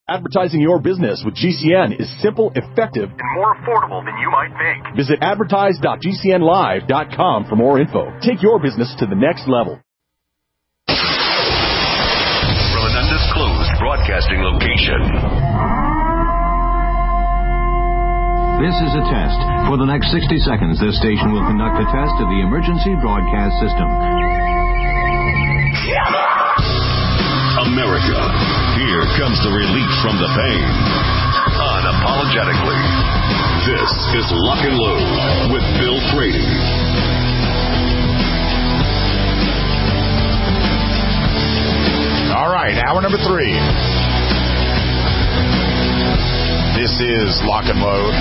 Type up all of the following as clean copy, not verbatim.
Advertising your business with GCN is simple, effective, and more affordable than you might think. Visit advertise.gcnlive.com for more info. Take your business to the next level. From an undisclosed broadcasting location. This is a test. For the next 60 seconds, this station will conduct a test of the emergency broadcast system. America, here comes the relief from the pain. Unapologetically. This is Lock and Load with Bill Frady. All right, hour number 3. This is Lock and Load.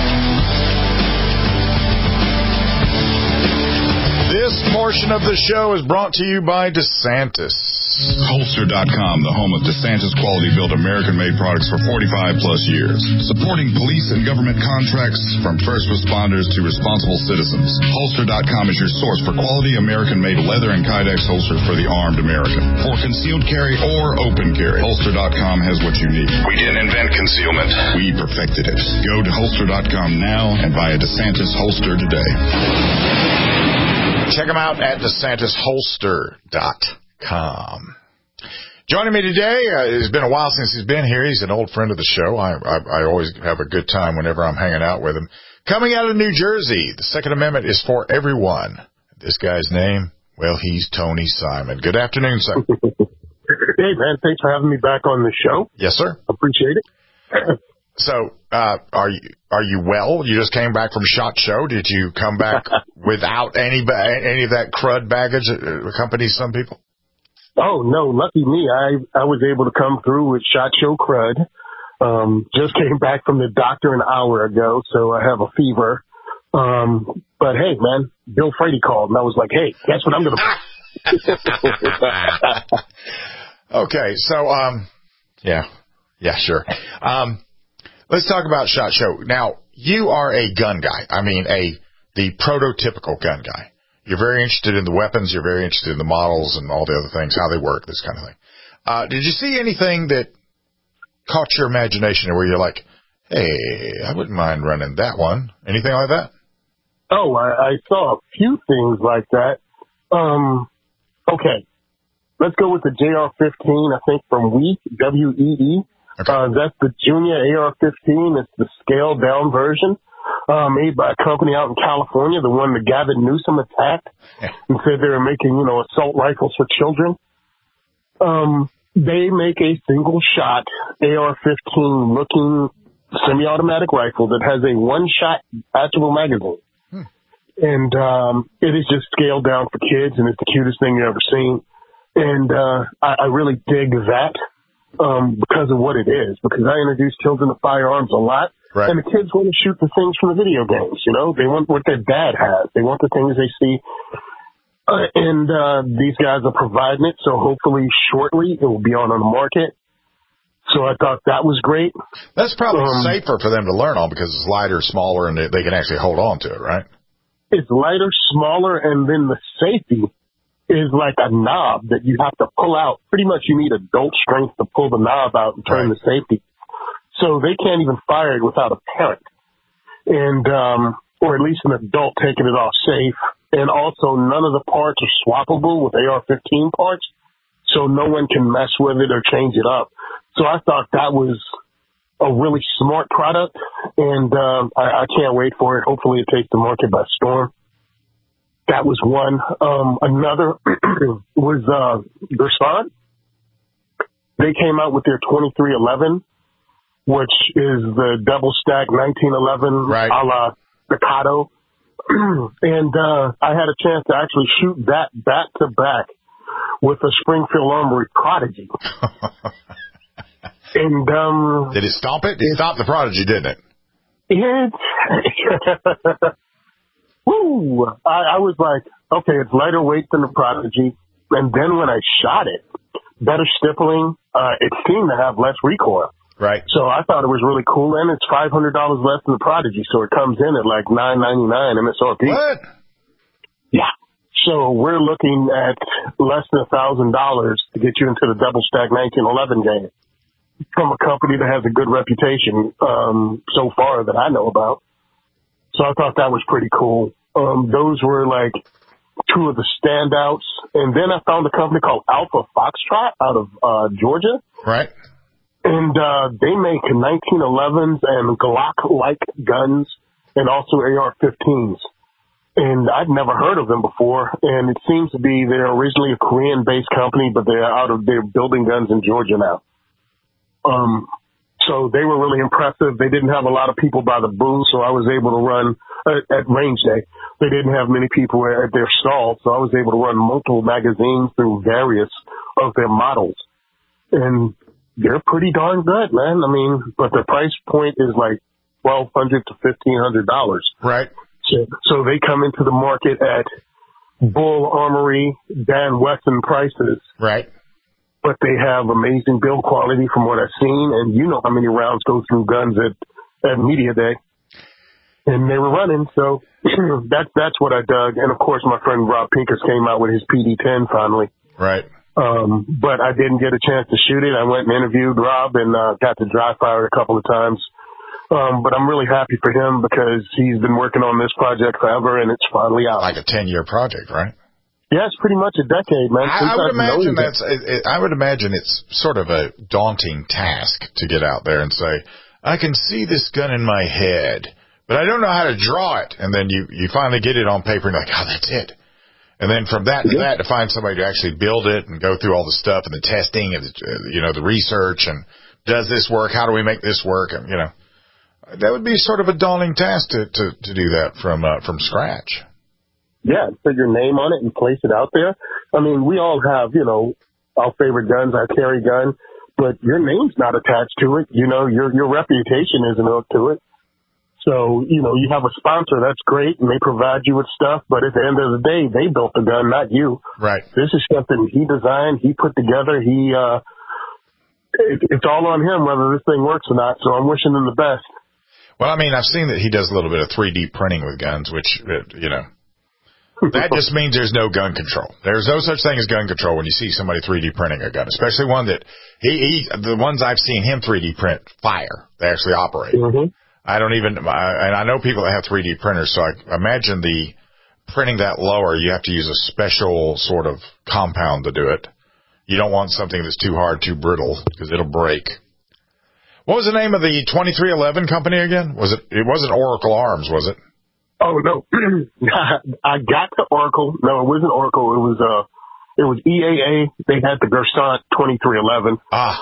This portion of the show is brought to you by DeSantis. Holster.com, the home of DeSantis quality-built American-made products for 45-plus years. Supporting police and government contracts from first responders to responsible citizens. Holster.com is your source for quality American-made leather and Kydex holsters for the armed American. For concealed carry or open carry, Holster.com has what you need. We didn't invent concealment. We perfected it. Go to Holster.com now and buy a DeSantis holster today. Check them out at DeSantisHolster.com. Joining me today, it's been a while since he's been here. He's an old friend of the show. I always have a good time whenever I'm hanging out with him. Coming out of New Jersey, the Second Amendment is for everyone. This guy's name, well, he's Tony Simon. Good afternoon, sir. Hey, man, thanks for having me back on the show. Yes, sir. Appreciate it. So, are you well? You just came back from SHOT Show. Did you come back without any of that crud baggage that accompanies some people? Oh, no, lucky me. I was able to come through with SHOT Show crud. Just came back from the doctor an hour ago, so I have a fever. But hey, man, Bill Frady called, and I was like, hey, guess what I'm going to Okay, so, yeah, sure. Let's talk about SHOT Show. Now, you are a gun guy. I mean, the prototypical gun guy. You're very interested in the weapons. You're very interested in the models and all the other things, how they work, this kind of thing. Did you see anything that caught your imagination where you're like, hey, I wouldn't mind running that one? Anything like that? Oh, I saw a few things like that. Okay. Let's go with the JR-15, I think, from WEE, W-E-E. Okay. That's the junior AR-15. It's the scaled-down version, made by a company out in California, the one that Gavin Newsom attacked and said they were making, assault rifles for children. They make a single-shot AR-15 looking semi-automatic rifle that has a one-shot attachable magazine. And it is just scaled down for kids, and it's the cutest thing you've ever seen. And I really dig that. Because of what it is, because I introduce children to firearms a lot, right. And the kids want to shoot the things from the video games, they want what their dad has, they want the things they see, and these guys are providing it, so hopefully shortly it will be on the market. So I thought that was great. That's probably safer for them to learn on because it's lighter, smaller, and they can actually hold on to it, right? It's lighter, smaller, and then the safety is like a knob that you have to pull out. Pretty much you need adult strength to pull the knob out and turn the safety. So they can't even fire it without a parent. And, or at least an adult taking it off safe. And also none of the parts are swappable with AR-15 parts. So no one can mess with it or change it up. So I thought that was a really smart product. And, I can't wait for it. Hopefully it takes the market by storm. That was one. Another was Versant. They came out with their 2311, which is the double stack 1911 a la Staccato. And I had a chance to actually shoot that back to back with a Springfield Armory Prodigy. And did it stomp it? It stopped the Prodigy, didn't it? Woo! I was like, okay, it's lighter weight than the Prodigy. And then when I shot it, better stippling, it seemed to have less recoil. Right. So I thought it was really cool, and it's $500 less than the Prodigy, so it comes in at like $999 MSRP. What? Yeah. So we're looking at less than $1,000 to get you into the double stack 1911 game. from a company that has a good reputation so far that I know about. So I thought that was pretty cool. Those were like two of the standouts. And then I found a company called Alpha Foxtrot out of Georgia. Right. And they make 1911s and Glock-like guns and also AR-15s. And I'd never heard of them before. And it seems to be they're originally a Korean-based company, but they're building guns in Georgia now. So they were really impressive. They didn't have a lot of people by the booth, so I was able to run at range day. They didn't have many people at their stall, so I was able to run multiple magazines through various of their models. And they're pretty darn good, man. I mean, but the price point is like $1,200 to $1,500. Right. So they come into the market at Bull Armory, Dan Wesson prices. Right. But they have amazing build quality from what I've seen, and you know how many rounds go through guns at Media Day. And they were running, so that's what I dug. And, of course, my friend Rob Pincus came out with his PD-10 finally. Right. But I didn't get a chance to shoot it. I went and interviewed Rob and got to dry fire it a couple of times. But I'm really happy for him because he's been working on this project forever, and it's finally out. Like a 10-year project, right? Yeah, it's pretty much a decade, man. I would imagine it's sort of a daunting task to get out there and say, I can see this gun in my head, but I don't know how to draw it. And then you finally get it on paper and you're like, oh, that's it. And then from that to that, to find somebody to actually build it and go through all the stuff and the testing and the research and does this work? How do we make this work? And that would be sort of a daunting task to do that from scratch. Yeah, put your name on it and place it out there. I mean, we all have, our favorite guns, our carry gun, but your name's not attached to it. Your reputation isn't hooked to it. So, you have a sponsor, that's great, and they provide you with stuff, but at the end of the day, they built the gun, not you. Right. This is something he designed, he put together, it's all on him whether this thing works or not, so I'm wishing him the best. Well, I mean, I've seen that he does a little bit of 3D printing with guns, which, that just means there's no gun control. There's no such thing as gun control when you see somebody 3D printing a gun, especially one that the ones I've seen him 3D print fire. They actually operate. Mm-hmm. And I know people that have 3D printers, so I imagine the printing that lower, you have to use a special sort of compound to do it. You don't want something that's too hard, too brittle, because it'll break. What was the name of the 2311 company again? It wasn't Oracle Arms, was it? Oh, no. I got to Oracle. No, it wasn't Oracle. It was EAA. They had the Gersant 2311.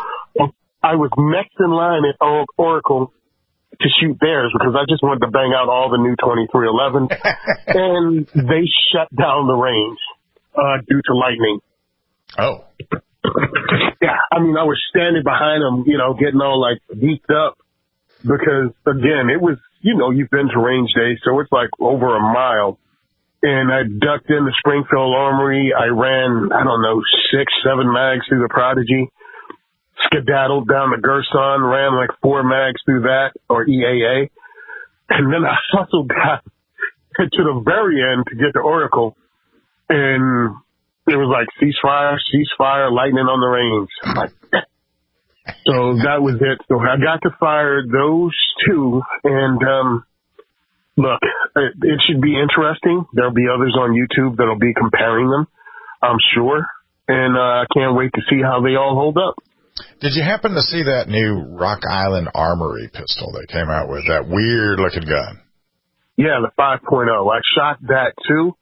I was next in line at Oracle to shoot theirs because I just wanted to bang out all the new 2311s. And they shut down the range due to lightning. Oh. Yeah, I mean, I was standing behind them, getting all like geeked up because, again, it was, you've been to range day, so it's like over a mile. And I ducked in the Springfield Armory. I ran, 6-7 mags through the Prodigy, skedaddled down the Gerson, ran like 4 mags through that, or EAA. And then I hustled down to the very end to get to Oracle. And it was like ceasefire, lightning on the range. I'm like, so that was it. So I got to fire those two, and look, it should be interesting. There'll be others on YouTube that'll be comparing them, I'm sure, and I can't wait to see how they all hold up. Did you happen to see that new Rock Island Armory pistol they came out with, that weird-looking gun? Yeah, the 5.0. I shot that, too.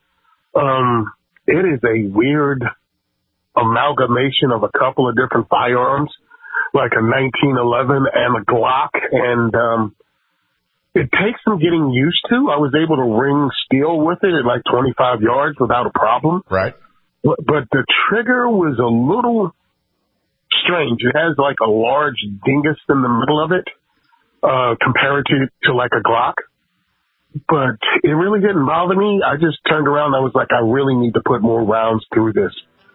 It is a weird amalgamation of a couple of different firearms, like a 1911 and a Glock, and it takes some getting used to. I was able to ring steel with it at like 25 yards without a problem. Right. But the trigger was a little strange. It has like a large dingus in the middle of it, compared to like a Glock. But it really didn't bother me. I just turned around and I was like, I really need to put more rounds through this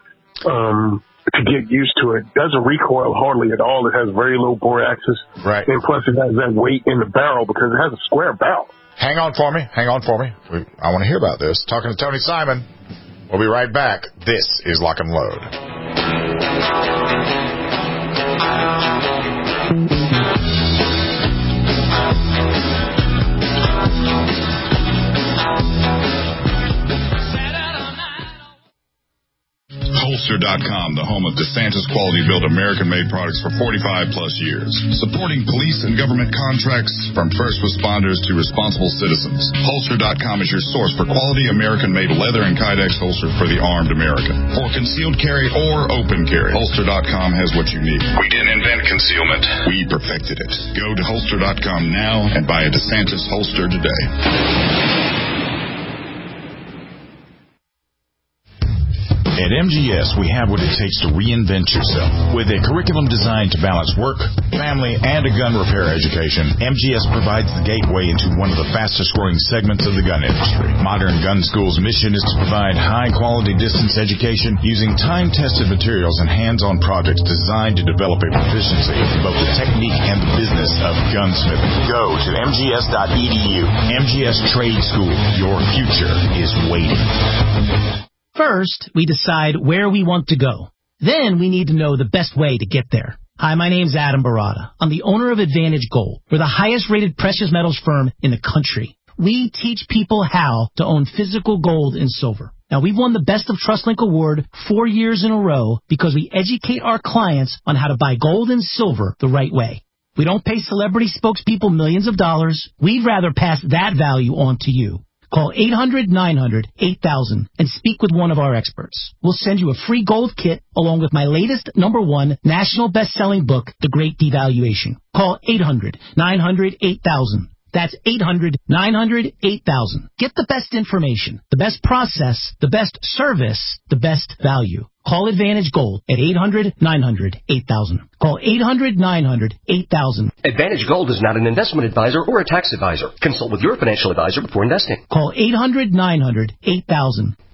to get used to it. It doesn't recoil hardly at all. It has very low bore axis. Right. And plus it has that weight in the barrel because it has a square barrel. Hang on for me. I want to hear about this. Talking to Tony Simon. We'll be right back. This is Lock and Load. Holster.com, the home of DeSantis quality-built American-made products for 45-plus years. Supporting police and government contracts from first responders to responsible citizens. Holster.com is your source for quality American-made leather and Kydex holsters for the armed American. For concealed carry or open carry, Holster.com has what you need. We didn't invent concealment. We perfected it. Go to Holster.com now and buy a DeSantis holster today. At MGS, we have what it takes to reinvent yourself. With a curriculum designed to balance work, family, and a gun repair education, MGS provides the gateway into one of the fastest-growing segments of the gun industry. Modern Gun School's mission is to provide high-quality distance education using time-tested materials and hands-on projects designed to develop a proficiency in both the technique and the business of gunsmithing. Go to mgs.edu. MGS Trade School. Your future is waiting. First, we decide where we want to go. Then we need to know the best way to get there. Hi, my name's Adam Barada. I'm the owner of Advantage Gold. We're the highest-rated precious metals firm in the country. We teach people how to own physical gold and silver. Now, we've won the Best of TrustLink Award 4 years in a row because we educate our clients on how to buy gold and silver the right way. We don't pay celebrity spokespeople millions of dollars. We'd rather pass that value on to you. Call 800-900-8000 and speak with one of our experts. We'll send you a free gold kit along with my latest #1 national best-selling book, The Great Devaluation. Call 800-900-8000. That's 800-900-8000. Get the best information, the best process, the best service, the best value. Call Advantage Gold at 800-900-8000. Call 800-900-8000. Advantage Gold is not an investment advisor or a tax advisor. Consult with your financial advisor before investing. Call 800-900-8000.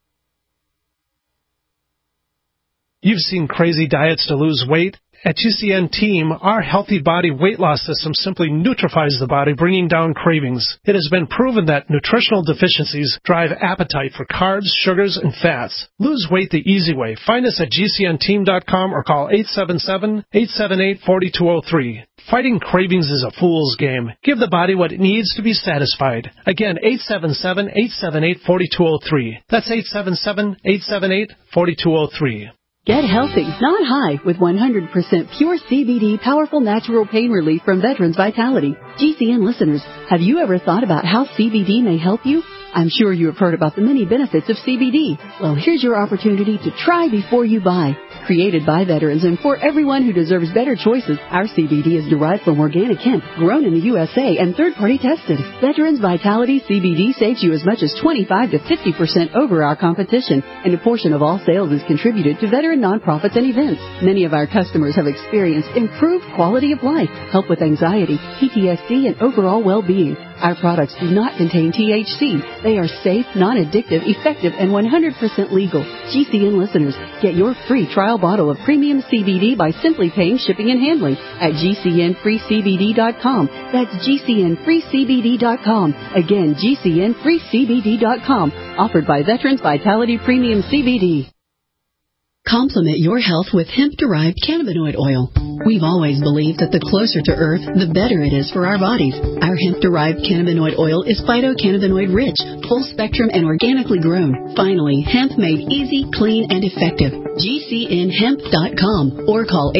You've seen crazy diets to lose weight. At GCN Team, our healthy body weight loss system simply neutralizes the body, bringing down cravings. It has been proven that nutritional deficiencies drive appetite for carbs, sugars, and fats. Lose weight the easy way. Find us at GCNteam.com or call 877-878-4203. Fighting cravings is a fool's game. Give the body what it needs to be satisfied. Again, 877-878-4203. That's 877-878-4203. Get healthy, not high, with 100% pure CBD powerful natural pain relief from Veterans Vitality. GCN listeners, have you ever thought about how CBD may help you? I'm sure you have heard about the many benefits of CBD. Well, here's your opportunity to try before you buy. Created by veterans and for everyone who deserves better choices, our CBD is derived from organic hemp, grown in the USA, and third-party tested. Veterans Vitality CBD saves you as much as 25 to 50% over our competition, and a portion of all sales is contributed to veteran nonprofits and events. Many of our customers have experienced improved quality of life, help with anxiety, PTSD, and overall well-being. Our products do not contain THC. They are safe, non-addictive, effective, and 100% legal. GCN listeners, get your free trial bottle of premium CBD by simply paying shipping and handling at GCNFreeCBD.com. That's GCNFreeCBD.com. Again, GCNFreeCBD.com. Offered by Veterans Vitality Premium CBD. Complement your health with hemp-derived cannabinoid oil. We've always believed that the closer to Earth, the better it is for our bodies. Our hemp-derived cannabinoid oil is phytocannabinoid-rich, full-spectrum, and organically grown. Finally, hemp made easy, clean, and effective. GCNHemp.com or call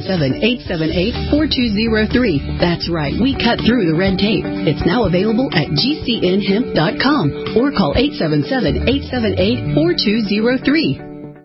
877-878-4203. That's right, we cut through the red tape. It's now available at GCNHemp.com or call 877-878-4203.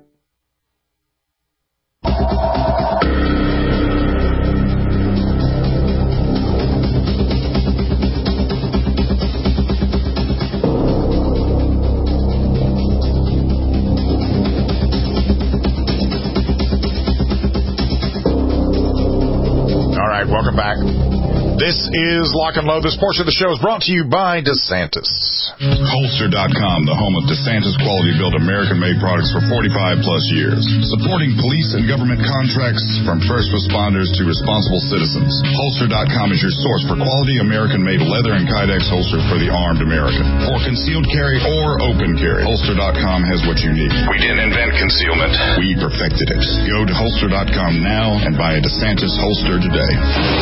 Welcome back. This is Lock and Load. This portion of the show is brought to you by DeSantis. Holster.com, the home of DeSantis quality-built American-made products for 45-plus years. Supporting police and government contracts from first responders to responsible citizens. Holster.com is your source for quality American-made leather and Kydex holsters for the armed American. For concealed carry or open carry, Holster.com has what you need. We didn't invent concealment. We perfected it. Go to Holster.com now and buy a DeSantis holster today.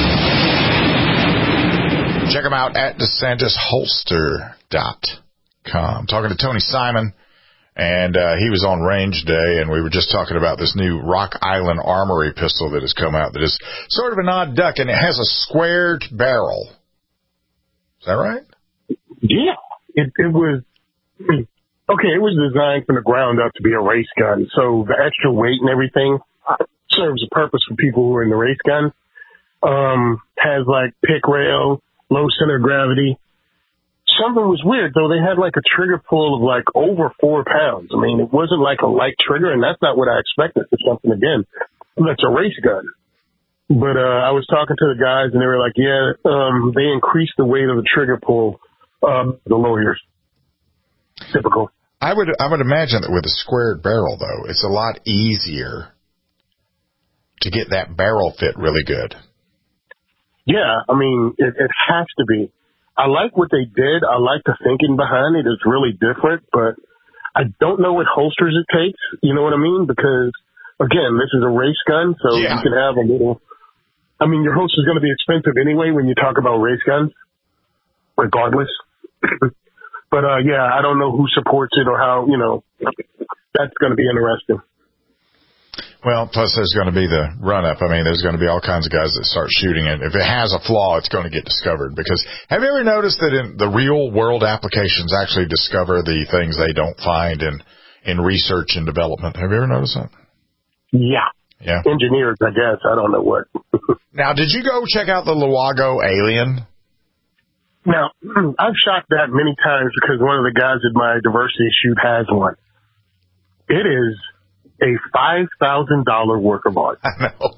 Check them out at DeSantisHolster.com. Talking to Tony Simon And he was on range day, and we were just talking about this new Rock Island Armory pistol that has come out that is sort of an odd duck, and it has a squared barrel. Is that right? Yeah. It was, okay, it was designed from the ground up to be a race gun. So the extra weight and everything serves a purpose for people who are in the race gun. Has like pick rail, low center of gravity. Something was weird, though. They had like a trigger pull of like over 4 pounds. I mean, it wasn't like a light trigger, and that's not what I expected for something, again, that's a race gun. But I was talking to the guys, and they were like, yeah, they increased the weight of the trigger pull, the lawyers. Typical. I would imagine that with a squared barrel, though, it's a lot easier to get that barrel fit really good. Yeah, I mean, it has to be. I like what they did. I like the thinking behind it. It's really different, but I don't know what holsters it takes. You know what I mean? Because, again, this is a race gun, so you can have a little... I mean, your holster is going to be expensive anyway when you talk about race guns, regardless. But, yeah, I don't know who supports it or how, you know, that's going to be interesting. Well, plus there's going to be the run-up. I mean, there's going to be all kinds of guys that start shooting it. If it has a flaw, it's going to get discovered. Because have you ever noticed that in the real-world applications actually discover the things they don't find in research and development? Have you ever noticed that? Yeah. Yeah. Engineers, I guess. I don't know what. Now, did you go check out the Luago Alien? Now, I've shot that many times because one of the guys at my diversity shoot has one. It is a $5,000 work of art. I know.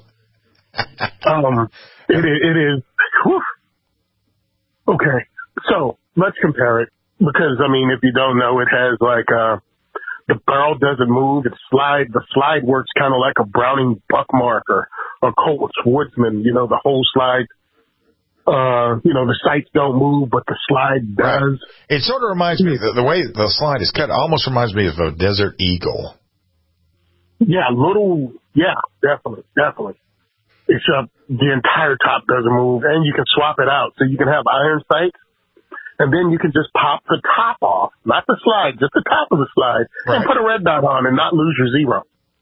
It is. Whew. Okay, so let's compare it because I mean, if you don't know, it has like the barrel doesn't move. The slide works kind of like a Browning Buckmark or a Colt Woodsman. You know, the whole slide. You know, the sights don't move, but the slide does. Right. It sort of reminds me the way the slide is cut. Almost reminds me of a Desert Eagle. Yeah, definitely. Except the entire top doesn't move, and you can swap it out. So you can have iron sights, and then you can just pop the top off, not the slide, just the top of the slide, and put a red dot on and not lose your zero.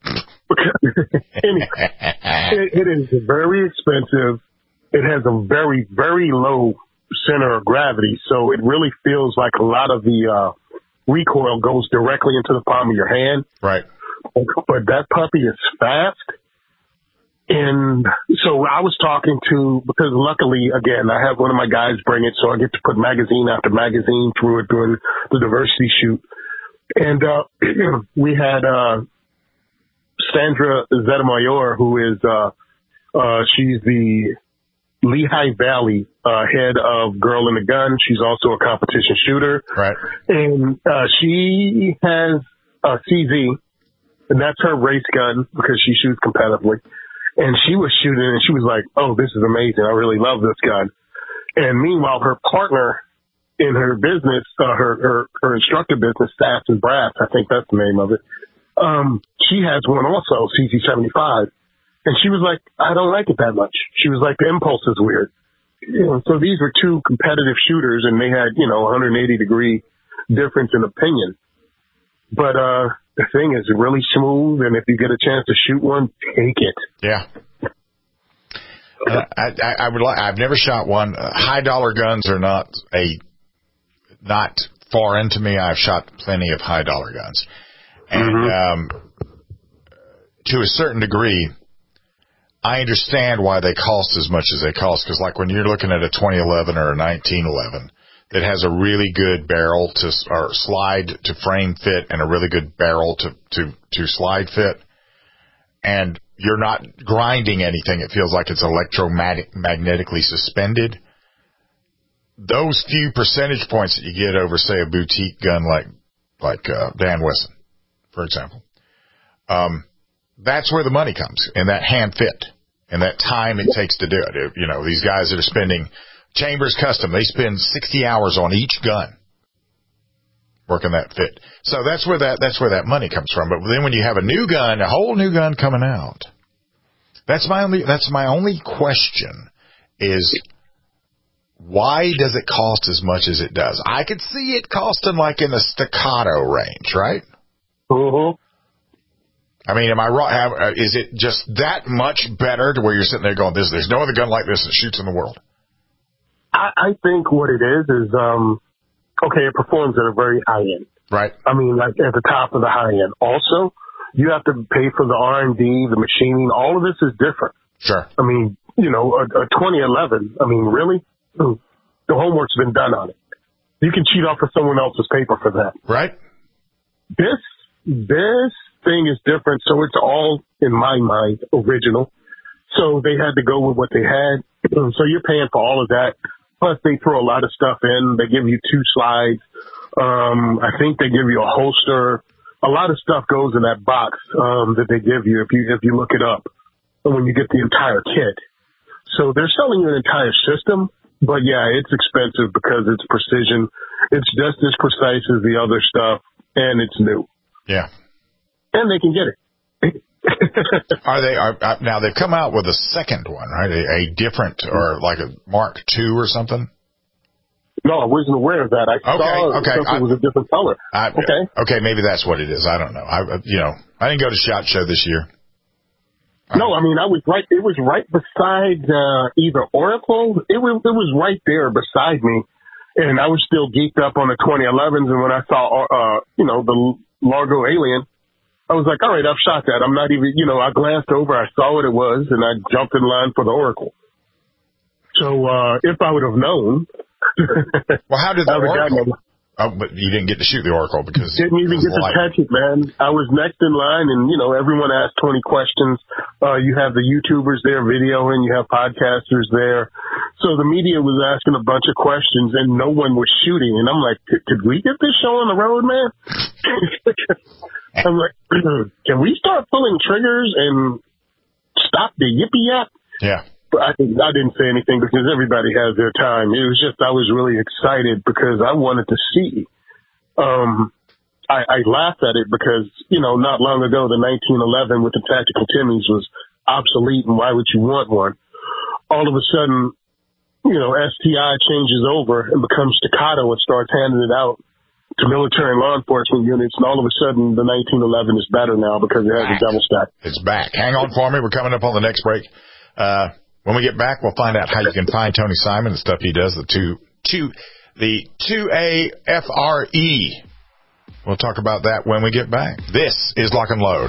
Anyway, it is very expensive. It has a very, very low center of gravity, so it really feels like a lot of the recoil goes directly into the palm of your hand. Right. But that puppy is fast. And so I was talking to, because luckily, again, I have one of my guys bring it, so I get to put magazine after magazine through it during the diversity shoot. And we had Sandra Zetamayor, who is, she's the Lehigh Valley head of Girl in the Gun. She's also a competition shooter. Right. And she has a CZ. And that's her race gun because she shoots competitively. And she was shooting and she was like, oh, this is amazing. I really love this gun. And meanwhile, her partner in her business, her instructor business, Sass and Brass, I think that's the name of it. She has one also, CZ75. And she was like, I don't like it that much. She was like, the impulse is weird. You know, so these were two competitive shooters and they had, 180-degree difference in opinion. But, the thing is really smooth, and if you get a chance to shoot one, take it. Yeah. I've never shot one. High dollar guns are not foreign to me. I've shot plenty of high dollar guns, and to a certain degree, I understand why they cost as much as they cost. Because like when you're looking at a 2011 or a 1911. That has a really good barrel or slide to frame fit and a really good barrel to slide fit. And you're not grinding anything. It feels like it's electromagnetically suspended. Those few percentage points that you get over, say, a boutique gun like Dan Wesson, for example, that's where the money comes, in that hand fit and that time it takes to do it. You know, these guys that are spending... Chambers Custom, they spend 60 hours on each gun working that fit. So that's where that money comes from. But then when you have a whole new gun coming out, that's my only question is why does it cost as much as it does? I could see it costing like in the staccato range, right? Mm-hmm. I mean, am I wrong? Is it just that much better to where you're sitting there going, there's no other gun like this that shoots in the world? I think what it is, okay, it performs at a very high end. Right. I mean, like at the top of the high end. Also, you have to pay for the R&D, the machining. All of this is different. Sure. I mean, you know, a 2011, I mean, really? The homework's been done on it. You can cheat off of someone else's paper for that. Right. This thing is different, so it's all, in my mind, original. So they had to go with what they had. So you're paying for all of that. Plus, they throw a lot of stuff in. They give you 2 slides. I think they give you a holster. A lot of stuff goes in that box that they give you if you look it up when you get the entire kit. So they're selling you an entire system. But, yeah, it's expensive because it's precision. It's just as precise as the other stuff, and it's new. Yeah. And they can get it. Now they've come out with a second one, right? A different, or like a Mark II or something? No, I wasn't aware of that. I saw it was a different color. Okay, maybe that's what it is. I don't know. I didn't go to SHOT Show this year. No, I mean, I was right. It was right beside either Oracle. It was right there beside me, and I was still geeked up on the 2011s. And when I saw, the Largo Alien, I was like, all right, I've shot that. I'm not even, I glanced over, I saw what it was, and I jumped in line for the Oracle. So if I would have known, well, how did the Oracle? Oh, but you didn't get to shoot the Oracle because didn't even get to catch it, man. I was next in line, and everyone asked 20 questions. You have the YouTubers there videoing, you have podcasters there, so the media was asking a bunch of questions, and no one was shooting. And I'm like, could we get this show on the road, man? I'm like, can we start pulling triggers and stop the yippee yap? Yeah. I didn't say anything because everybody has their time. It was just I was really excited because I wanted to see. I laughed at it because, not long ago, the 1911 with the tactical Timmies was obsolete, and why would you want one? All of a sudden, STI changes over and becomes staccato and starts handing it out to military and law enforcement units, and all of a sudden, the 1911 is better now because it has a double stack. It's back. Hang on for me. We're coming up on the next break. When we get back, we'll find out how you can find Tony Simon and stuff he does, the 2AFRE. We'll talk about that when we get back. This is Lock and Load.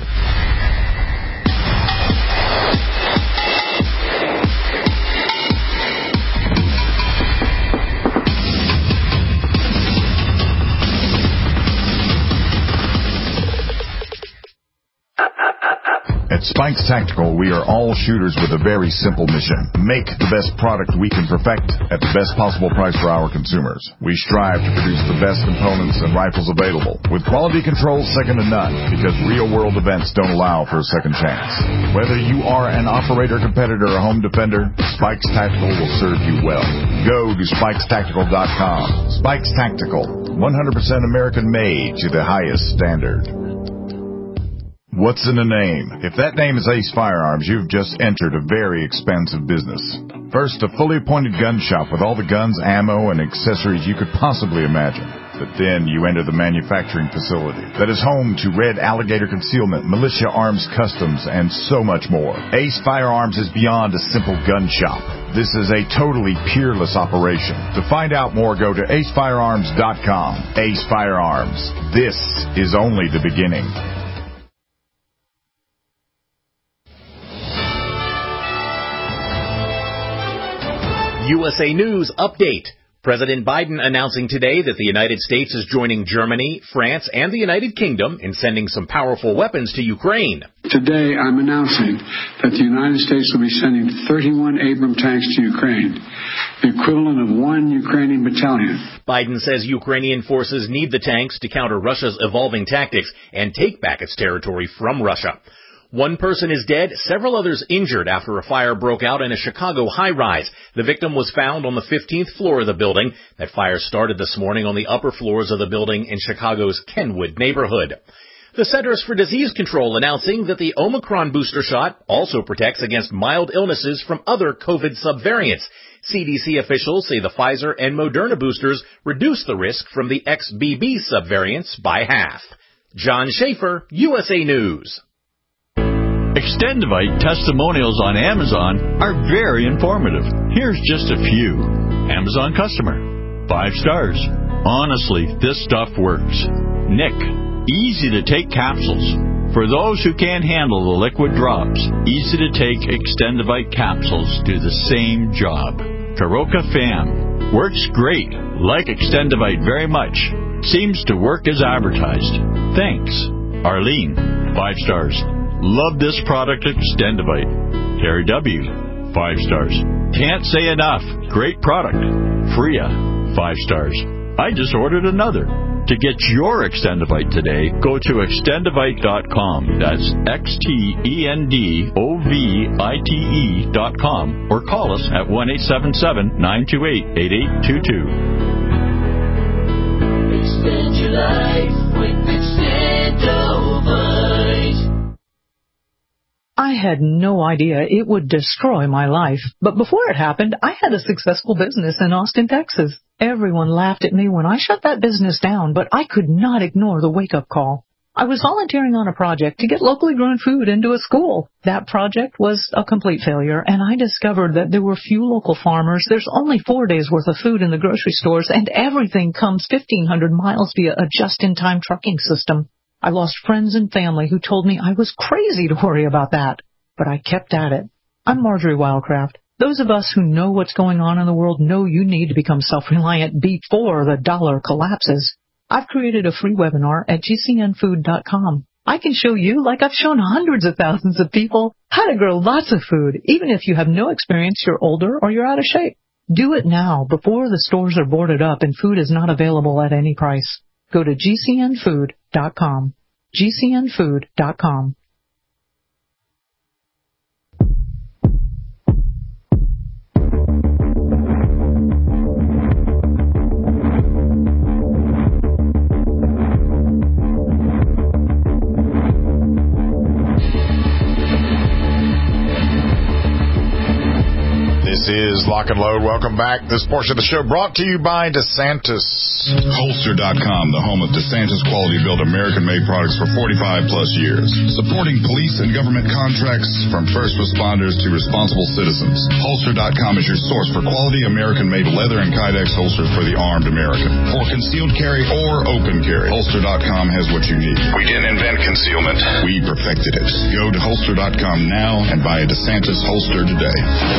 At Spikes Tactical, we are all shooters with a very simple mission. Make the best product we can perfect at the best possible price for our consumers. We strive to produce the best components and rifles available, with quality control second to none, because real-world events don't allow for a second chance. Whether you are an operator, competitor, or home defender, Spikes Tactical will serve you well. Go to SpikesTactical.com. Spikes Tactical, 100% American-made to the highest standard. What's in a name? If that name is Ace Firearms, you've just entered a very expansive business. First, a fully appointed gun shop with all the guns, ammo, and accessories you could possibly imagine. But then you enter the manufacturing facility that is home to Red Alligator Concealment, Militia Arms Customs, and so much more. Ace Firearms is beyond a simple gun shop. This is a totally peerless operation. To find out more, go to acefirearms.com. Ace Firearms. This is only the beginning. USA News Update. President Biden announcing today that the United States is joining Germany, France, and the United Kingdom in sending some powerful weapons to Ukraine. Today, I'm announcing that the United States will be sending 31 Abrams tanks to Ukraine, the equivalent of 1 Ukrainian battalion. Biden says Ukrainian forces need the tanks to counter Russia's evolving tactics and take back its territory from Russia. 1 person is dead, several others injured after a fire broke out in a Chicago high-rise. The victim was found on the 15th floor of the building. That fire started this morning on the upper floors of the building in Chicago's Kenwood neighborhood. The Centers for Disease Control announcing that the Omicron booster shot also protects against mild illnesses from other COVID subvariants. CDC officials say the Pfizer and Moderna boosters reduce the risk from the XBB subvariants by half. John Schaefer, USA News. Extendivite testimonials on Amazon are very informative. Here's just a few. Amazon customer, 5 stars. Honestly, this stuff works. Nick, easy to take capsules. For those who can't handle the liquid drops, easy to take Extendivite capsules do the same job. Karoka Fam, works great. Like Extendivite very much. Seems to work as advertised. Thanks. Arlene, 5 stars. Love this product, Extendivite. Terry W., 5 stars. Can't say enough. Great product. Freya, 5 stars. I just ordered another. To get your Extendivite today, go to extendivite.com. That's XTENDOVITE.com. Or call us at 1-877-928-8822. Extend your life with Extendovite. I had no idea it would destroy my life, but before it happened, I had a successful business in Austin, Texas. Everyone laughed at me when I shut that business down, but I could not ignore the wake-up call. I was volunteering on a project to get locally grown food into a school. That project was a complete failure, and I discovered that there were few local farmers. There's only 4 days' worth of food in the grocery stores, and everything comes 1,500 miles via a just-in-time trucking system. I lost friends and family who told me I was crazy to worry about that, but I kept at it. I'm Marjorie Wildcraft. Those of us who know what's going on in the world know you need to become self-reliant before the dollar collapses. I've created a free webinar at gcnfood.com. I can show you, like I've shown hundreds of thousands of people, how to grow lots of food, even if you have no experience, you're older, or you're out of shape. Do it now, before the stores are boarded up and food is not available at any price. Go to gcnfood.com. gcnfood.com. This is Lock and Load. Welcome back. This portion of the show brought to you by DeSantis. Holster.com, the home of DeSantis quality-built American-made products for 45-plus years. Supporting police and government contracts from first responders to responsible citizens. Holster.com is your source for quality American-made leather and Kydex holsters for the armed American. For concealed carry or open carry, Holster.com has what you need. We didn't invent concealment. We perfected it. Go to Holster.com now and buy a DeSantis holster today.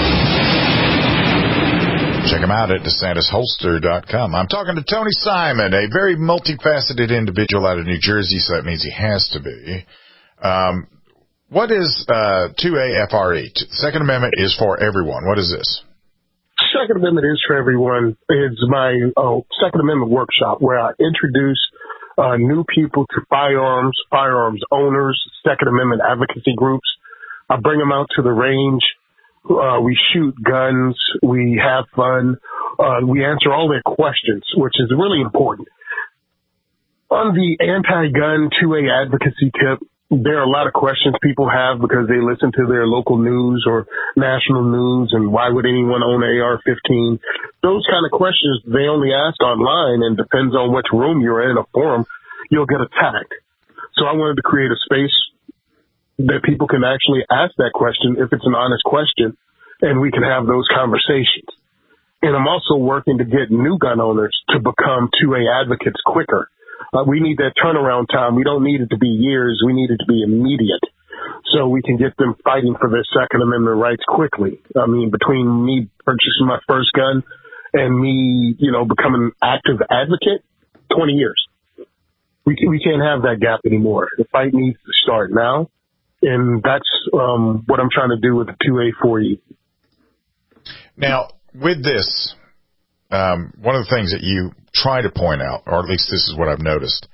Check him out at DeSantisHolster.com. I'm talking to Tony Simon, a very multifaceted individual out of New Jersey, so that means he has to be. What is 2AFRE? Second Amendment is for everyone. What is this? Second Amendment is for everyone. It's my Second Amendment workshop where I introduce new people to firearms owners, Second Amendment advocacy groups. I bring them out to the range. We shoot guns. We have fun. We answer all their questions, which is really important. On the anti-gun 2A advocacy tip, there are a lot of questions people have because they listen to their local news or national news, and why would anyone own an AR-15? Those kind of questions they only ask online, and depends on which room you're in, a forum, you'll get attacked. So I wanted to create a space that people can actually ask that question if it's an honest question, and we can have those conversations. And I'm also working to get new gun owners to become 2A advocates quicker. We need that turnaround time. We don't need it to be years. We need it to be immediate so we can get them fighting for their Second Amendment rights quickly. I mean, between me purchasing my first gun and me, becoming an active advocate, 20 years. We can't have that gap anymore. The fight needs to start now. And that's what I'm trying to do with the 2A4E. Now, with this, one of the things that you try to point out, or at least this is what I've noticed,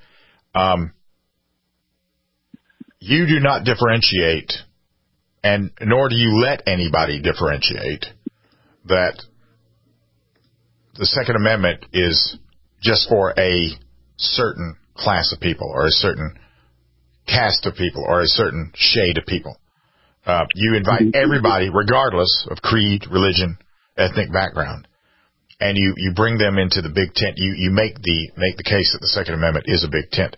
you do not differentiate, and nor do you let anybody differentiate, that the Second Amendment is just for a certain class of people or a certain caste of people or a certain shade of people. You invite everybody, regardless of creed, religion, ethnic background, and you bring them into the big tent. You make the case that the Second Amendment is a big tent.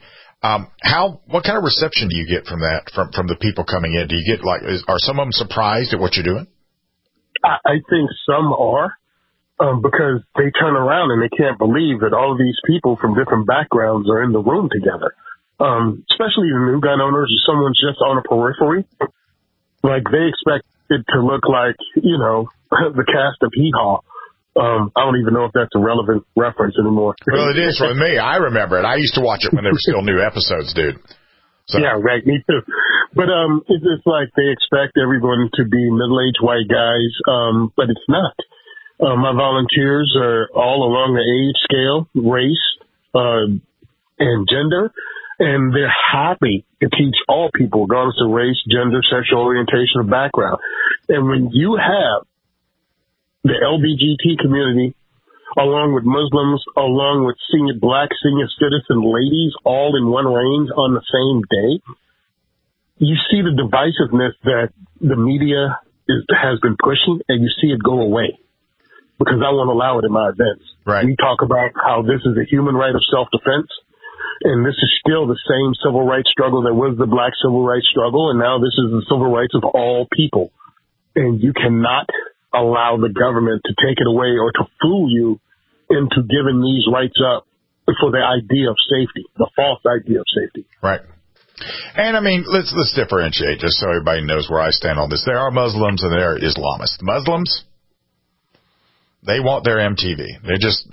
What kind of reception do you get from that, from the people coming in? Do you get are some of them surprised at what you're doing? I think some are, because they turn around and they can't believe that all of these people from different backgrounds are in the room together. Especially the new gun owners, or someone's just on a periphery. Like, they expect it to look like, the cast of Hee Haw. I don't even know if that's a relevant reference anymore. Well, it is for me. I remember it. I used to watch it when there were still new episodes, dude. So. Yeah, right. Me too. But it's like they expect everyone to be middle-aged white guys, but it's not. My volunteers are all along the age scale, race, and gender. And they're happy to teach all people, regardless of race, gender, sexual orientation, or background. And when you have the LGBT community, along with Muslims, along with black senior citizen ladies, all in one range on the same day, you see the divisiveness that the media has been pushing, and you see it go away. Because I won't allow it in my events. Right. We talk about how this is a human right of self-defense. And this is still the same civil rights struggle that was the black civil rights struggle, and now this is the civil rights of all people. And you cannot allow the government to take it away or to fool you into giving these rights up for the idea of safety, the false idea of safety. Right. And, I mean, let's differentiate just so everybody knows where I stand on this. There are Muslims and there are Islamists. Muslims, they want their MTV. They're just,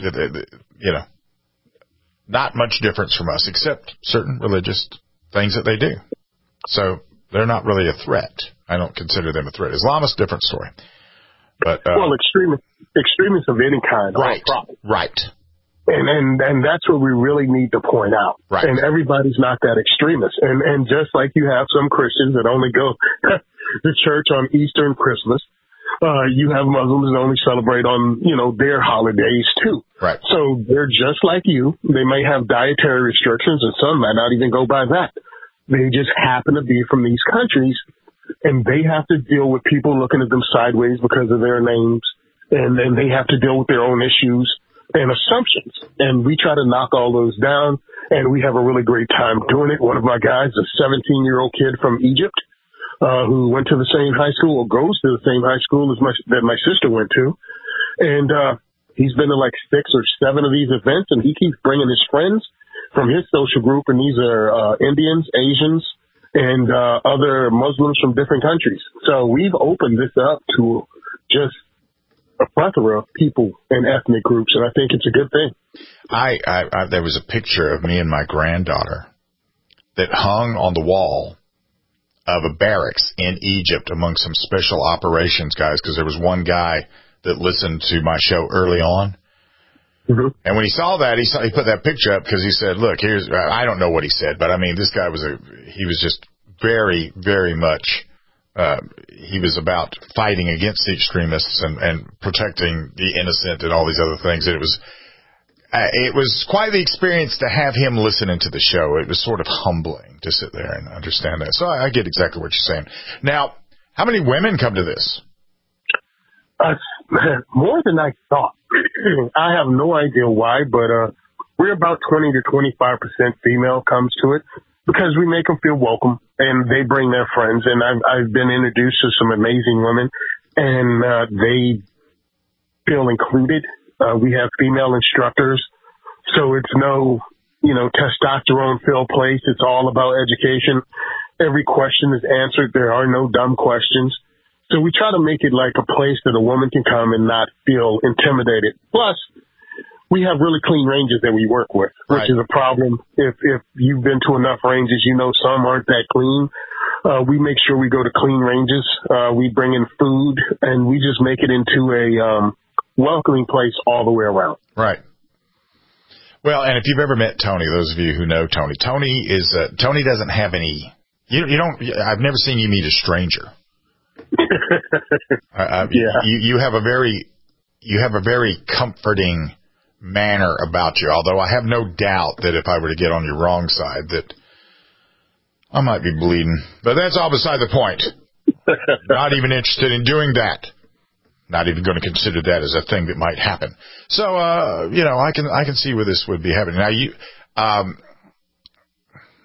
not much difference from us, except certain religious things that they do. So they're not really a threat. I don't consider them a threat. Islamists, different story. But extremists of any kind are a problem. Right. And that's what we really need to point out. Right. And everybody's not that extremist. And just like you have some Christians that only go to church on Easter and Christmas, you have Muslims that only celebrate on, their holidays too. Right. So they're just like you. They may have dietary restrictions, and some might not even go by that. They just happen to be from these countries, and they have to deal with people looking at them sideways because of their names, and then they have to deal with their own issues and assumptions. And we try to knock all those down, and we have a really great time doing it. One of my guys, a 17-year-old kid from Egypt, who went to the same high school or goes to the same high school as that my sister went to. And he's been to like 6 or 7 of these events, and he keeps bringing his friends from his social group, and these are Indians, Asians, and other Muslims from different countries. So we've opened this up to just a plethora of people and ethnic groups, and I think it's a good thing. There was a picture of me and my granddaughter that hung on the wall of a barracks in Egypt among some special operations guys, because there was one guy that listened to my show early on. Mm-hmm. And when he saw that, he put that picture up because he said, look, I don't know what he said, but I mean, this guy he was just very, very much, he was about fighting against the extremists and protecting the innocent and all these other things. And it was quite the experience to have him listening to the show. It was sort of humbling to sit there and understand that. So I get exactly what you're saying. Now, how many women come to this? More than I thought. I have no idea why, but we're about 20 to 25% female comes to it because we make them feel welcome and they bring their friends. And I've been introduced to some amazing women, and they feel included. We have female instructors, so it's no, testosterone-filled place. It's all about education. Every question is answered. There are no dumb questions. So we try to make it like a place that a woman can come and not feel intimidated. Plus, we have really clean ranges that we work with, which is a problem. If you've been to enough ranges, some aren't that clean. We make sure we go to clean ranges. We bring in food, and we just make it into a welcoming place all the way around. Right. Well, and if you've ever met Tony, those of you who know Tony, Tony doesn't have any. I've never seen you meet a stranger. You have a very comforting manner about you. Although I have no doubt that if I were to get on your wrong side, that I might be bleeding. But that's all beside the point. Not even interested in doing that. Not even going to consider that as a thing that might happen. So, I can see where this would be happening. Now,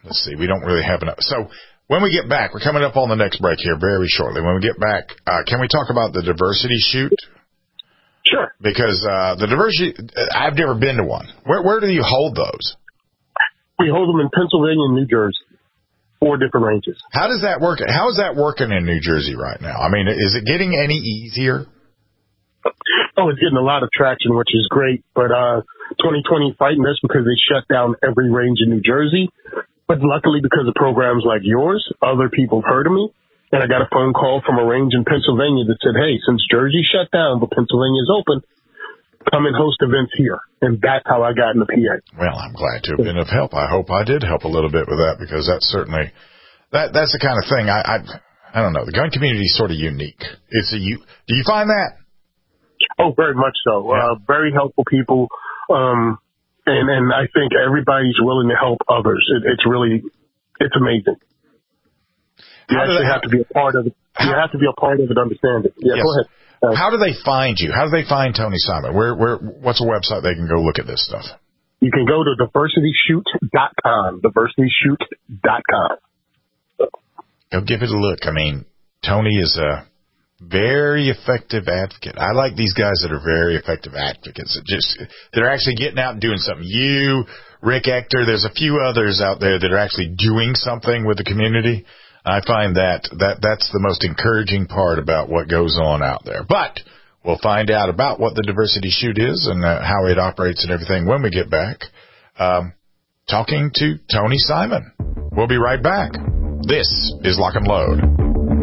let's see, we don't really have enough. So when we get back, we're coming up on the next break here very shortly. When we get back, can we talk about the diversity shoot? Sure. Because the diversity, I've never been to one. Where do you hold those? We hold them in Pennsylvania and New Jersey, 4 different ranges. How does that work? How is that working in New Jersey right now? I mean, is it getting any easier? Oh, it's getting a lot of traction, which is great. But 2020 fighting this because they shut down every range in New Jersey. But luckily, because of programs like yours, other people have heard of me. And I got a phone call from a range in Pennsylvania that said, hey, since Jersey shut down, but Pennsylvania is open, come and host events here. And that's how I got in the PA. Well, I'm glad to have been of help. I hope I did help a little bit with that, because that's certainly, that's the kind of thing I don't know. The gun community is sort of unique. Do you find that? Oh, very much so. Yeah. Very helpful people. And I think everybody's willing to help others. It's amazing. You actually have to be a part of it. You have to be a part of it, understand it. Yeah, yes. Go ahead. How do they find you? How do they find Tony Simon? What's a website they can go look at this stuff? You can go to diversityshoot.com. Diversityshoot.com. Go give it a look. I mean, Tony is a very effective advocate. I like these guys that are very effective advocates. They're actually getting out and doing something. You, Rick Ector, there's a few others out there that are actually doing something with the community. I find that's the most encouraging part about what goes on out there. But we'll find out about what the Diversity Shoot is and how it operates and everything when we get back. Talking to Tony Simon. We'll be right back. This is Lock and Load.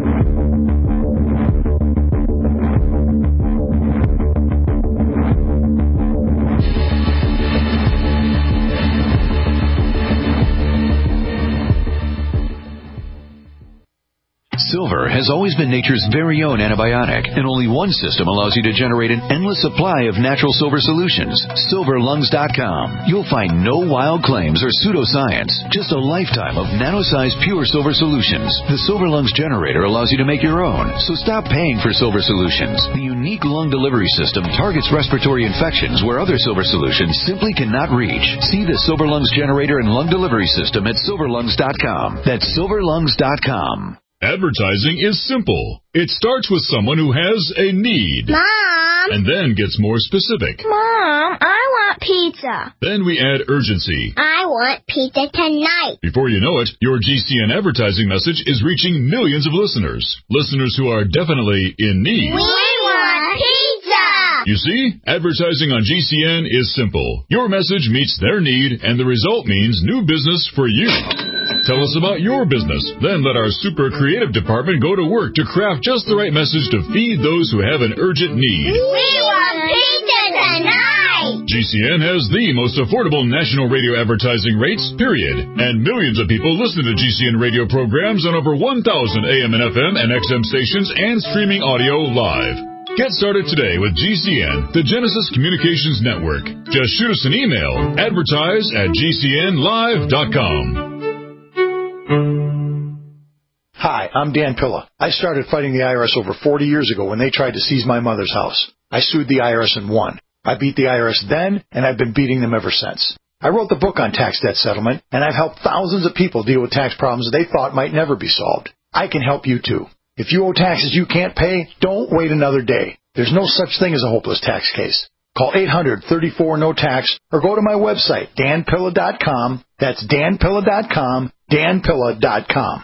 Silver has always been nature's very own antibiotic, and only one system allows you to generate an endless supply of natural silver solutions. SilverLungs.com. You'll find no wild claims or pseudoscience, just a lifetime of nano-sized pure silver solutions. The Silver Lungs generator allows you to make your own, so stop paying for silver solutions. The unique lung delivery system targets respiratory infections where other silver solutions simply cannot reach. See the Silver Lungs generator and lung delivery system at SilverLungs.com. That's SilverLungs.com. Advertising is simple. It starts with someone who has a need. Mom! And then gets more specific. Mom, I want pizza. Then we add urgency. I want pizza tonight. Before you know it, your GCN advertising message is reaching millions of listeners. Listeners who are definitely in need. We want pizza! You see, advertising on GCN is simple. Your message meets their need, and the result means new business for you. Tell us about your business. Then let our super creative department go to work to craft just the right message to feed those who have an urgent need. We want pizza tonight! GCN has the most affordable national radio advertising rates, period. And millions of people listen to GCN radio programs on over 1,000 AM and FM and XM stations and streaming audio live. Get started today with GCN, the Genesis Communications Network. Just shoot us an email, advertise@gcnlive.com. Hi, I'm Dan Pilla. I started fighting the IRS over 40 years ago when they tried to seize my mother's house. I sued the IRS and won. I beat the IRS then, and I've been beating them ever since. I wrote the book on tax debt settlement, and I've helped thousands of people deal with tax problems they thought might never be solved. I can help you too. If you owe taxes you can't pay, don't wait another day. There's no such thing as a hopeless tax case. Call 800-34-NO-TAX or go to my website, danpilla.com. That's danpilla.com, danpilla.com.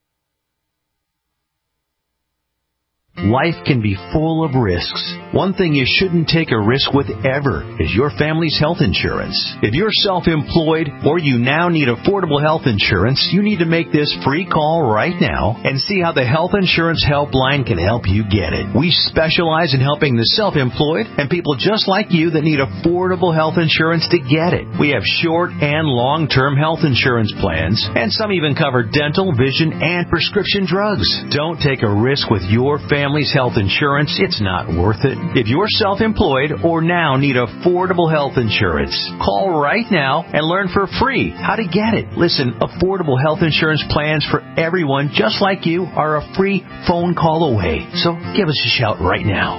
Life can be full of risks. One thing you shouldn't take a risk with ever is your family's health insurance. If you're self-employed or you now need affordable health insurance, you need to make this free call right now and see how the Health Insurance Helpline can help you get it. We specialize in helping the self-employed and people just like you that need affordable health insurance to get it. We have short and long-term health insurance plans, and some even cover dental, vision, and prescription drugs. Don't take a risk with your family family's health insurance, it's not worth it. If you're self-employed or now need affordable health insurance, call right now and learn for free how to get it. Listen, affordable health insurance plans for everyone just like you are a free phone call away. So give us a shout right now.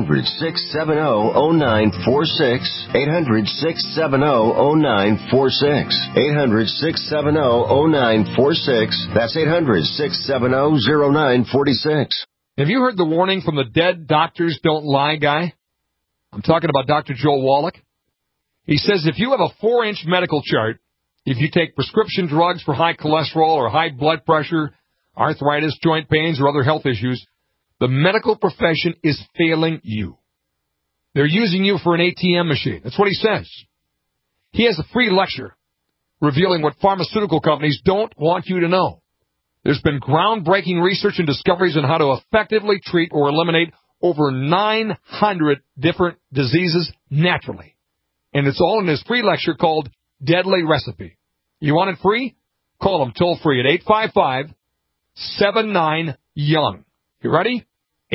800-670-0946. 800-670-0946. 800-670-0946. That's 800-670-0946. Have you heard the warning from the dead doctors don't lie guy? I'm talking about Dr. Joel Wallach. He says if you have a 4-inch medical chart, if you take prescription drugs for high cholesterol or high blood pressure, arthritis, joint pains, or other health issues, the medical profession is failing you. They're using you for an ATM machine. That's what he says. He has a free lecture revealing what pharmaceutical companies don't want you to know. There's been groundbreaking research and discoveries on how to effectively treat or eliminate over 900 different diseases naturally. And it's all in his free lecture called Deadly Recipe. You want it free? Call him toll free at 855-79-YOUNG. You ready?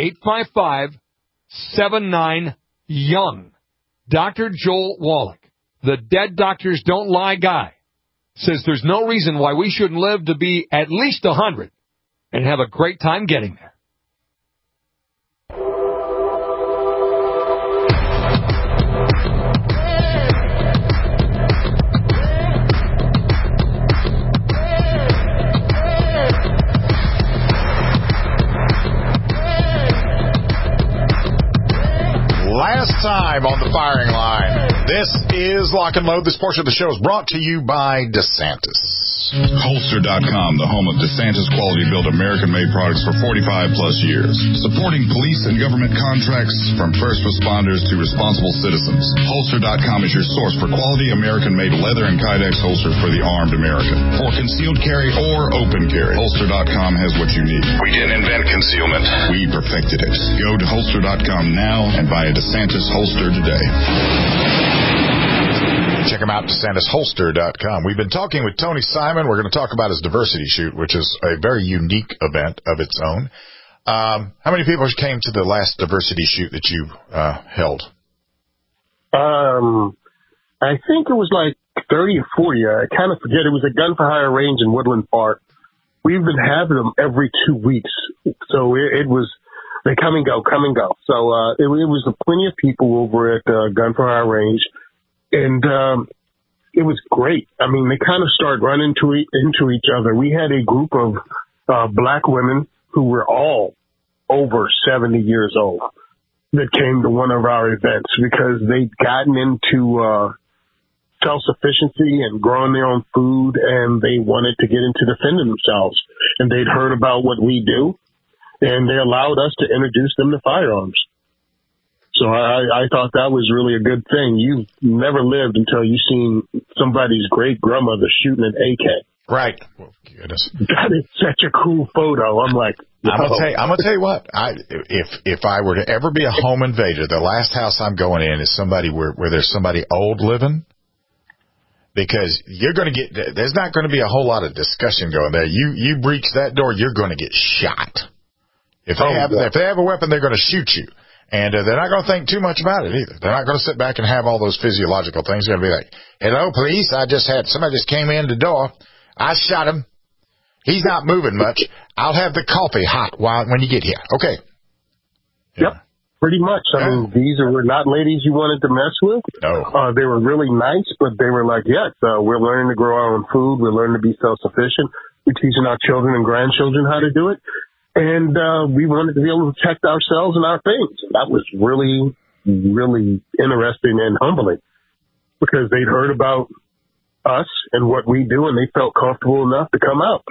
855-79-YOUNG. Dr. Joel Wallach, the Dead Doctors Don't Lie guy, says there's no reason why we shouldn't live to be at least 100 and have a great time getting there. Last time on the firing line. This is Lock and Load. This portion of the show is brought to you by DeSantis. Holster.com, the home of DeSantis quality-built American-made products for 45-plus years. Supporting police and government contracts from first responders to responsible citizens. Holster.com is your source for quality American-made leather and Kydex holsters for the armed American. For concealed carry or open carry, Holster.com has what you need. We didn't invent concealment. We perfected it. Go to Holster.com now and buy a DeSantis holster today. Check him out, DeSantisHolster.com. We've been talking with Tony Simon. We're going to talk about his diversity shoot, which is a very unique event of its own. How many people came to the last diversity shoot that you held? I think it was like 30 or 40. I kind of forget. It was a gun for hire range in Woodland Park. We've been having them every 2 weeks. So it was, they come and go. So it was plenty of people over at Gun for Hire range. And it was great. I mean, they kind of started running into each other. We had a group of black women who were all over 70 years old that came to one of our events because they'd gotten into self-sufficiency and growing their own food, and they wanted to get into defending themselves. And they'd heard about what we do, and they allowed us to introduce them to firearms. So I thought that was really a good thing. You've never lived until you've seen somebody's great-grandmother shooting an AK. Right. Well, goodness. That is such a cool photo. I'm like, I'm gonna tell you what. If I were to ever be a home invader, the last house I'm going in is somebody where there's somebody old living, because you're going to get. There's not going to be a whole lot of discussion going there. You breach that door, you're going to get shot. If they have a weapon, they're going to shoot you. And they're not going to think too much about it either. They're not going to sit back and have all those physiological things. They're going to be like, hello, police. Somebody just came in the door. I shot him. He's not moving much. I'll have the coffee hot when you get here. Okay. Yep, pretty much. I mean, these were not ladies you wanted to mess with. No. They were really nice, but they were like, yes, we're learning to grow our own food. We're learning to be self-sufficient. We're teaching our children and grandchildren how to do it. And we wanted to be able to protect ourselves and our things. And that was really, really interesting and humbling because they'd heard about us and what we do, and they felt comfortable enough to come out.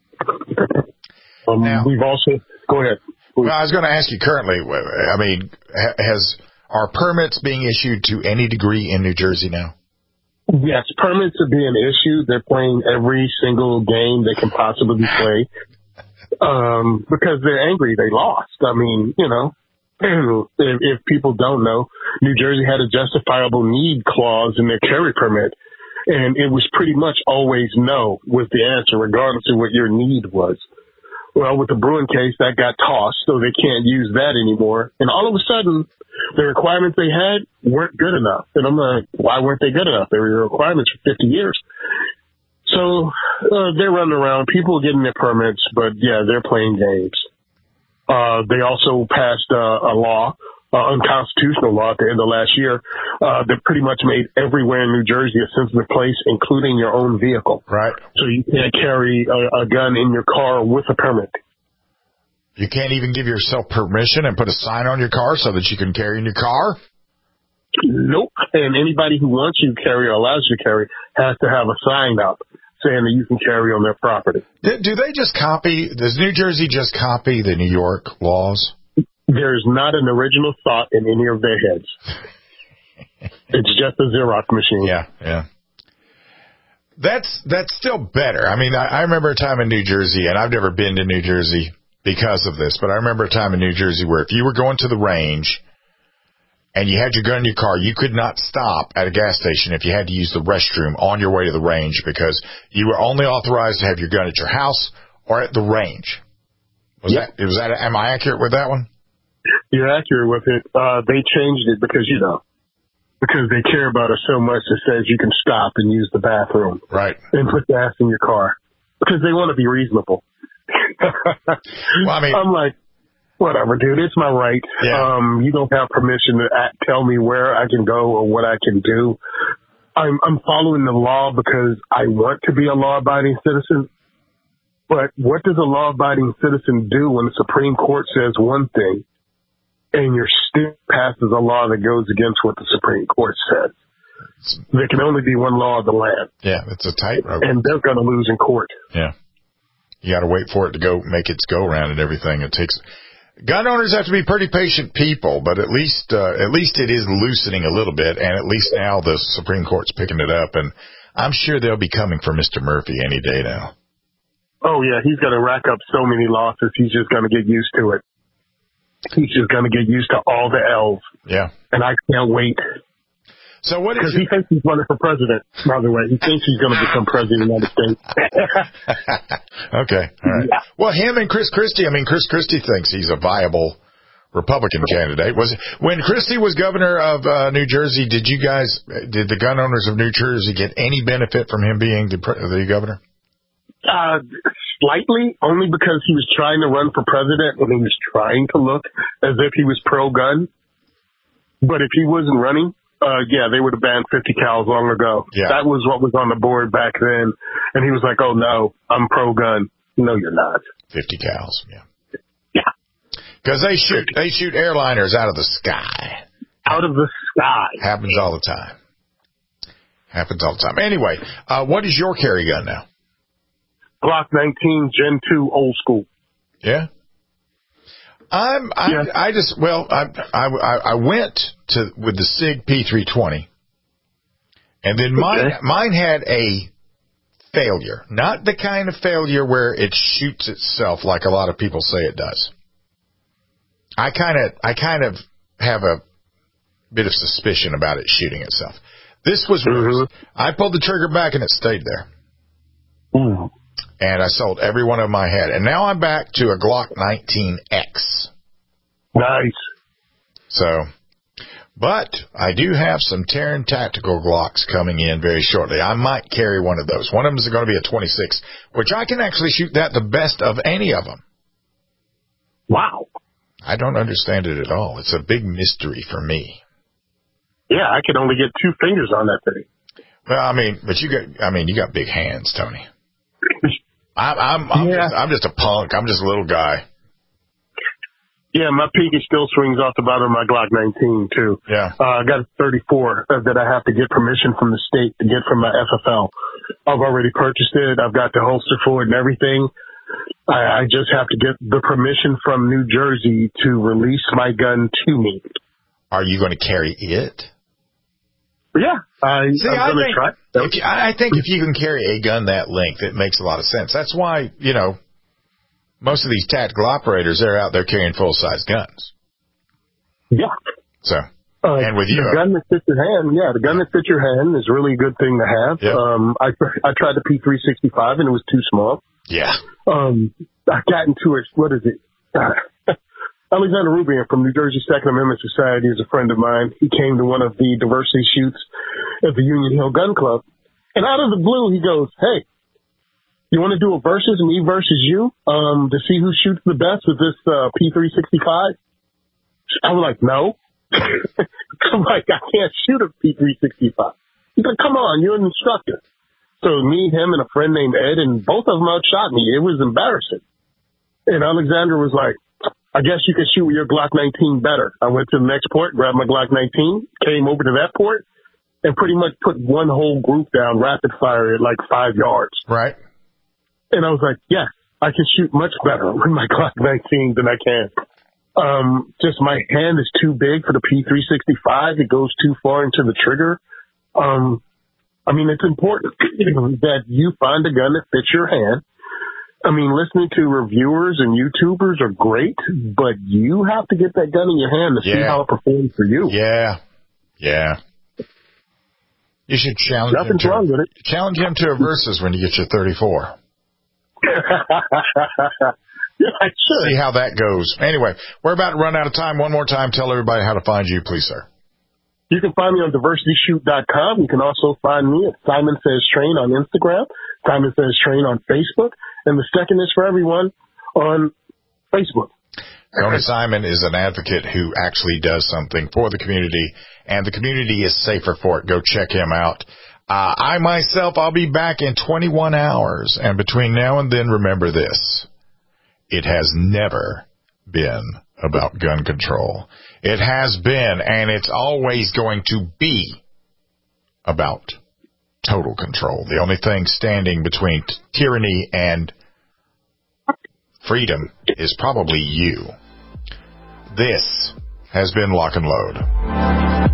We've also – go ahead. Well, I was going to ask you currently, I mean, are permits being issued to any degree in New Jersey now? Yes, permits are being issued. They're playing every single game they can possibly play. Because they're angry they lost. I mean, you know, if people don't know, New Jersey had a justifiable need clause in their carry permit, and it was pretty much always no was the answer, regardless of what your need was. Well, with the Bruin case, that got tossed, so they can't use that anymore. And all of a sudden, the requirements they had weren't good enough. And I'm like, why weren't they good enough? They were requirements for 50 years. So they're running around. People are getting their permits, but, yeah, they're playing games. They also passed a law, unconstitutional law at the end of last year, that pretty much made everywhere in New Jersey a sensitive place, including your own vehicle. Right. So you can't carry a gun in your car with a permit. You can't even give yourself permission and put a sign on your car so that you can carry in your car? Nope. And anybody who wants you to carry or allows you to carry has to have a sign up saying that you can carry on their property. Do they just does New Jersey just copy the New York laws? There's not an original thought in any of their heads. It's just a Xerox machine. Yeah. That's still better. I mean, I remember a time in New Jersey, and I've never been to New Jersey because of this, but I remember a time in New Jersey where if you were going to the range and you had your gun in your car, you could not stop at a gas station if you had to use the restroom on your way to the range because you were only authorized to have your gun at your house or at the range. Am I accurate with that one? You're accurate with it. They changed it because they care about it so much it says you can stop and use the bathroom. Right. And put gas in your car because they want to be reasonable. Well, I mean, I'm like, whatever, dude. It's my right. Yeah. You don't have permission to tell me where I can go or what I can do. I'm following the law because I want to be a law-abiding citizen. But what does a law-abiding citizen do when the Supreme Court says one thing and your state passes a law that goes against what the Supreme Court says? There can only be one law of the land. Yeah, it's a tightrope. And they're going to lose in court. Yeah. You got to wait for it to make its go around and everything. Gun owners have to be pretty patient people, but at least it is loosening a little bit, and at least now the Supreme Court's picking it up, and I'm sure they'll be coming for Mr. Murphy any day now. Oh, yeah, he's going to rack up so many losses, he's just going to get used to it. He's just going to get used to all the L's. Yeah. And I can't wait. So what is Because he thinks he's running for president, by the way. He thinks he's going to become president of the United States. Okay. All right. Yeah. Well, him and Chris Christie, Chris Christie thinks he's a viable Republican candidate. When Christie was governor of New Jersey, did the gun owners of New Jersey get any benefit from him being the governor? Slightly, only because he was trying to run for president and he was trying to look as if he was pro-gun. But if he wasn't running, they would have banned 50 cals long ago. Yeah. That was what was on the board back then. And he was like, oh, no, I'm pro-gun. No, you're not. 50 cals, yeah. Yeah. Because they shoot airliners out of the sky. Out of the sky. Happens all the time. Anyway, what is your carry gun now? Glock 19 Gen 2 old school. Yeah. I went with the SIG P320, and then mine had a failure, not the kind of failure where it shoots itself like a lot of people say it does. I kind of have a bit of suspicion about it shooting itself. This was worse. I pulled the trigger back and it stayed there. And I sold every one of them I had. And now I'm back to a Glock 19X. Nice. So, but I do have some Terran tactical Glocks coming in very shortly. I might carry one of those. One of them is going to be a 26, which I can actually shoot that the best of any of them. Wow. I don't understand it at all. It's a big mystery for me. Yeah, I could only get 2 fingers on that thing. Well, you got big hands, Tony. I'm just a punk. I'm just a little guy. Yeah, my pinky still swings off the bottom of my Glock 19, too. Yeah. I got a 34 that I have to get permission from the state to get from my FFL. I've already purchased it. I've got the holster for it and everything. I just have to get the permission from New Jersey to release my gun to me. Are you going to carry it? Yeah. I think if you can carry a gun that length, it makes a lot of sense. That's why, most of these tactical operators, they're out there carrying full-size guns. Yeah. So, and with you. The gun that fits your hand, the gun that fits your hand is really a good thing to have. Yep. I tried the P365 and it was too small. Yeah. I got into it. What is it? Alexander Rubian from New Jersey Second Amendment Society is a friend of mine. He came to one of the diversity shoots at the Union Hill Gun Club. And out of the blue, he goes, hey, you want to do a versus, me versus you, to see who shoots the best with this P365? I was like, no. I'm like, I can't shoot a P365. He's like, come on, you're an instructor. So me, him, and a friend named Ed, and both of them outshot me. It was embarrassing. And Alexander was like, I guess you can shoot with your Glock 19 better. I went to the next port, grabbed my Glock 19, came over to that port, and pretty much put one whole group down rapid fire at like 5 yards. Right. And I was like, yes, I can shoot much better with my Glock 19 than I can. Just my hand is too big for the P365. It goes too far into the trigger. I mean, it's important that you find a gun that fits your hand. I mean, listening to reviewers and YouTubers are great, but you have to get that gun in your hand to see how it performs for you. Yeah. Yeah. You should challenge Nothing's wrong with it. Challenge him to a versus when you get your 34. Yeah, I should. See how that goes. Anyway, we're about to run out of time. One more time, tell everybody how to find you, please, sir. You can find me on diversityshoot.com. You can also find me at Simon Says Train on Instagram, Simon Says Train on Facebook, and the second is for everyone on Facebook. Tony Simon is an advocate who actually does something for the community, and the community is safer for it. Go check him out. I myself, I'll be back in 21 hours, and between now and then, remember this. It has never been about gun control. It has been, and it's always going to be about total control. The only thing standing between tyranny and freedom is probably you. This has been Lock and Load.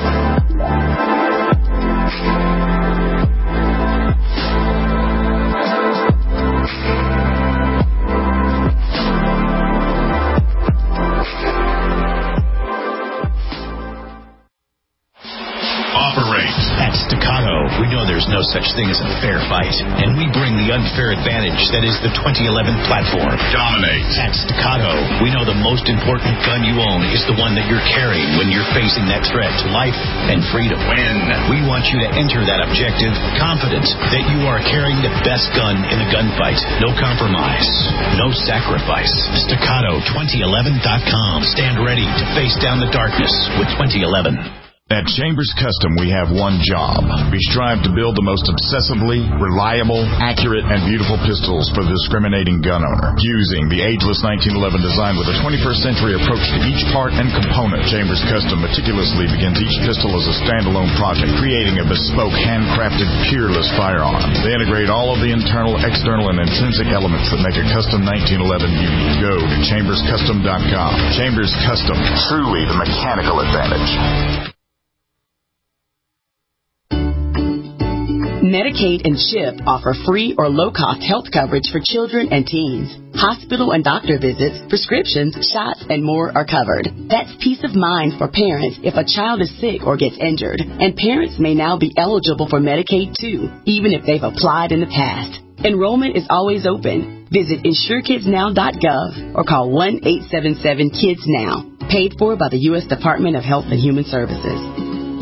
At Staccato, we know there's no such thing as a fair fight, and we bring the unfair advantage that is the 2011 platform. Dominate. At Staccato, we know the most important gun you own is the one that you're carrying when you're facing that threat to life and freedom. Win. We want you to enter that objective confident that you are carrying the best gun in the gunfight. No compromise, no sacrifice. Staccato2011.com. Stand ready to face down the darkness with 2011. At Chambers Custom, we have one job. We strive to build the most obsessively reliable, accurate, and beautiful pistols for the discriminating gun owner. Using the ageless 1911 design with a 21st century approach to each part and component, Chambers Custom meticulously begins each pistol as a standalone project, creating a bespoke, handcrafted, peerless firearm. They integrate all of the internal, external, and intrinsic elements that make a custom 1911 unique. Go to chamberscustom.com. Chambers Custom, truly the mechanical advantage. Medicaid and CHIP offer free or low-cost health coverage for children and teens. Hospital and doctor visits, prescriptions, shots, and more are covered. That's peace of mind for parents if a child is sick or gets injured. And parents may now be eligible for Medicaid, too, even if they've applied in the past. Enrollment is always open. Visit InsureKidsNow.gov or call 1-877-KIDS-NOW. Paid for by the U.S. Department of Health and Human Services.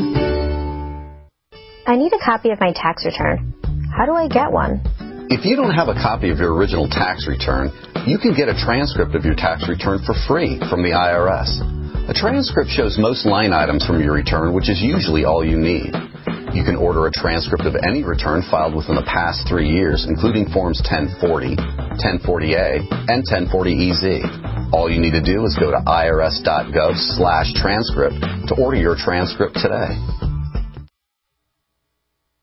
I need a copy of my tax return. How do I get one? If you don't have a copy of your original tax return, you can get a transcript of your tax return for free from the IRS. A transcript shows most line items from your return, which is usually all you need. You can order a transcript of any return filed within the past 3 years, including Forms 1040, 1040A, and 1040EZ. All you need to do is go to irs.gov/transcript to order your transcript today.